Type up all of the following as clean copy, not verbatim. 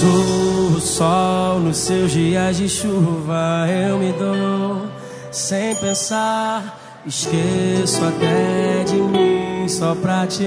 Sou o sol nos seus dias de chuva, eu me dou sem pensar. Esqueço até de mim só pra te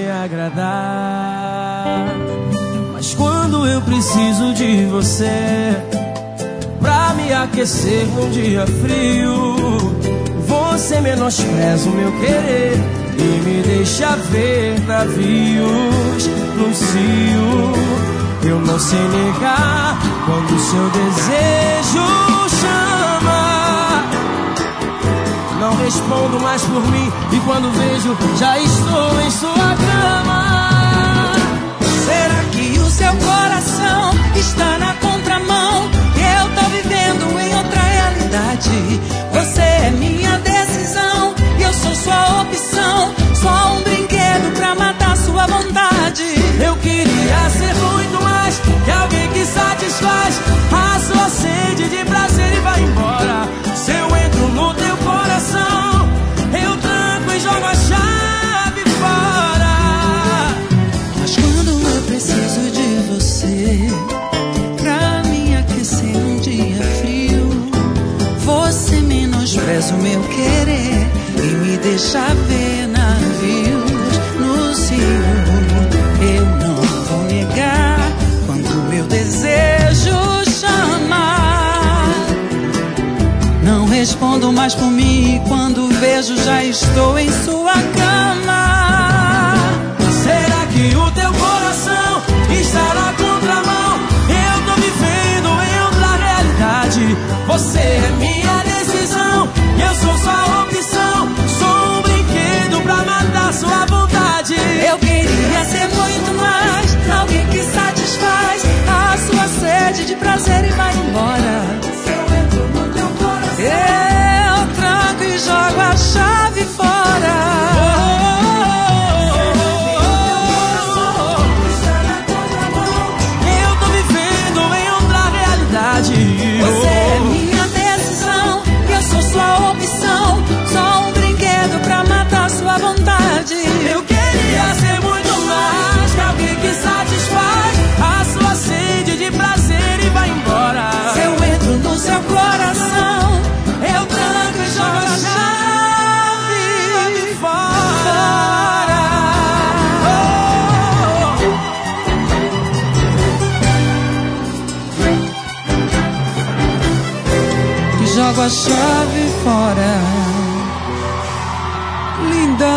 agradar. Mas quando eu preciso de você pra me aquecer num dia frio, você menospreza o meu querer e me deixa ver navios no cio. Eu não sei negar quando o seu desejo chama. Não respondo mais por mim e quando vejo já estou em sua cama. Será que o seu coração está na contramão? Eu tô vivendo em outra realidade. Você é minha decisão e eu sou sua opção. Só um brinquedo pra matar sua vontade. Eu queria ser muito mais que alguém que satisfaz a sua sede de prazer e vai embora. Se eu entro no teu coração, eu tranco e jogo a chave fora. Mas quando eu preciso de você pra me aquecer num dia frio, você menospreza o meu querer e me deixa ver navios no cio. Eu não vou negar quando meu desejo chama. Não respondo mais por mim e quando vejo já estou em sua cama. Será que o teu coração está na contramão? Eu tô vivendo em outra realidade. Você é minha decisão e eu sou sua opção. Sou um brinquedo pra matar sua vontade. Eu queria ser muito mais, alguém que satisfaz a sua sede de prazer e vai embora. Se eu entro no teu coração, eu tranco e jogo a chave fora. Eu tô vivendo em outra realidade. Você é minha decisão e eu sou sua opção. Só um brinquedo pra matar sua vontade. Eu queria ser muito mais que alguém que satisfaz a sua sede de prazer e vai embora. Se eu entro no seu coração, eu tranco e jogo a chave fora. E jogo a chave fora. Linda.